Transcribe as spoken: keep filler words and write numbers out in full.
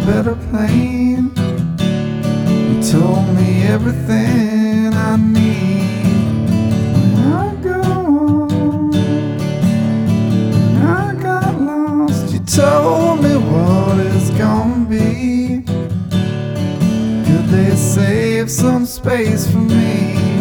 better plane. You told me everything I need. When I go, when I got lost, you told me what it's gonna be. Could they save some space for me?